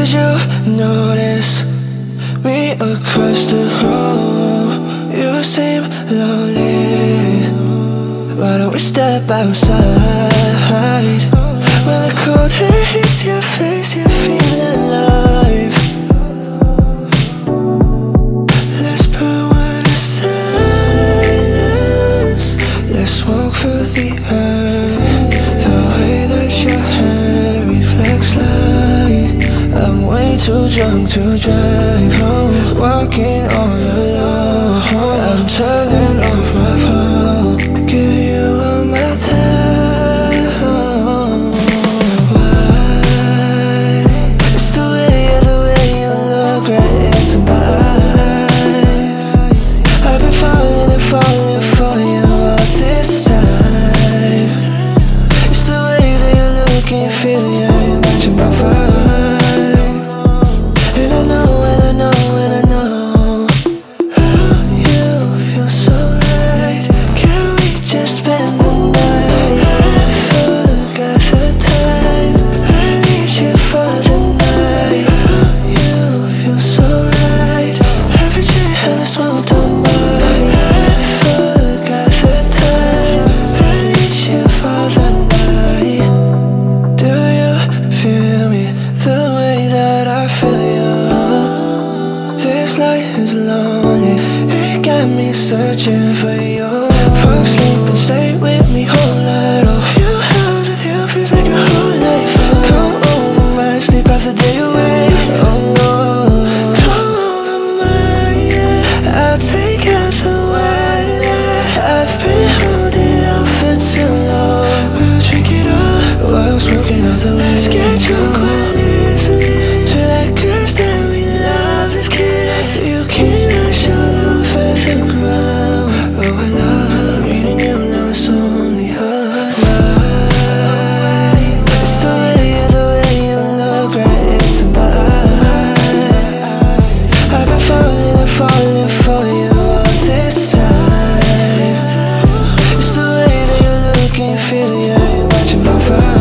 Did you notice me across the room? You seem lonely. Why don't we step outside? When the cold air hits your face, you feel alive. Let's put one aside. Let's walk through the earth. The way that your hair reflects light. I'm way too drunk to drive home. Walking all alone. I'm turning off my phone. Give you all my time. Why? It's the way you look right into my eyes. I've been falling and falling for you all this time. It's the way that you look and you feel, yeah, you matching my vibe. And I know, and I know, and I know how you feel so right. Can we just spend the night? I forgot the time. I need you for the night. How you feel so right. Every drink, every smoke, don't mind. I forgot the time. I need you for the night. Do you feel me the way that I feel you? This night is lonely. It got me searching for you. Fall asleep and stay with me whole night. Oh, few hours with you feels like a whole life. Come over mine, sleep half the day away. Oh no, come over mine, yeah. I'll take out the wine, yeah. I've been holding out for too long. We'll drink it all while smoking out the way. Let's get drunk while listening to that girls that we love as kids. You cannot show love at the ground. Oh, I love reading you now, it's only us. Why? It's the way you look right into my eyes. I've been falling and falling for you all this time. It's the way that you look and you feel, yeah, you matching my vibe.